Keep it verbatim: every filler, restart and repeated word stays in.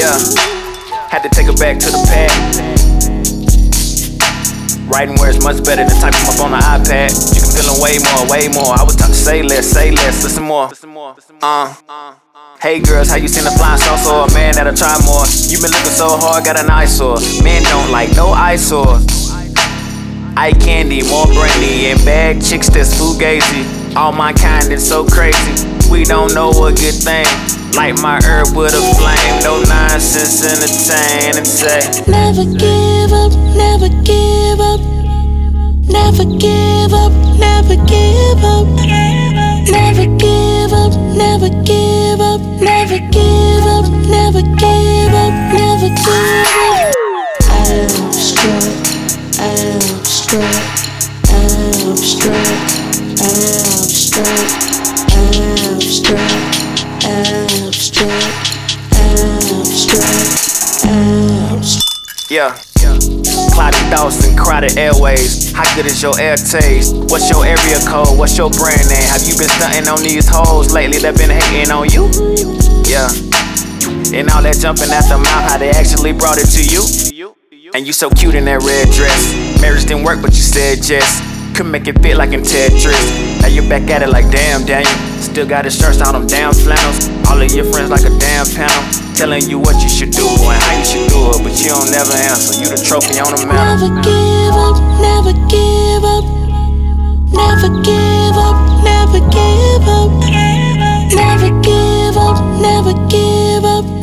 Yeah, had to take her back to the pad. Writing words much better than typing up on the iPad. You can feel them way more, way more. I was taught to say less, say less, listen more. Uh. Hey girls, how you seen the flying sauce or a man that'll try more? You been looking so hard, got an eyesore. Men don't like no eyesores. Eye candy, more brandy, and bad chicks that's fugazi. All my kind is so crazy. We don't know a good thing. Light my herb with a flame. No nonsense, entertain and say never give up, never give up. Never give up, never give up. Never give up, never give up. Never give up, never give up. Never give up. Abstract, abstract, abstract, abstract, abstract, abstract, abstract, abstract. Yeah. Cloudy thoughts and crowded airways. How good is your air taste? What's your area code? What's your brand name? Have you been stunting on these hoes lately that been hating on you? Yeah. And all that jumping at the mouth, how they actually brought it to you? And you so cute in that red dress. Marriage didn't work, but you said yes. Could make it fit like in Tetris. Now you're back at it like damn, Daniel. Still got his shirts on them damn flannels. All of your friends like a damn panel, telling you what you should do and how you should do it, but you don't never answer. You the trophy on the Never mantle. give up, never give up. Never give up, never give up. Never give up, never give up.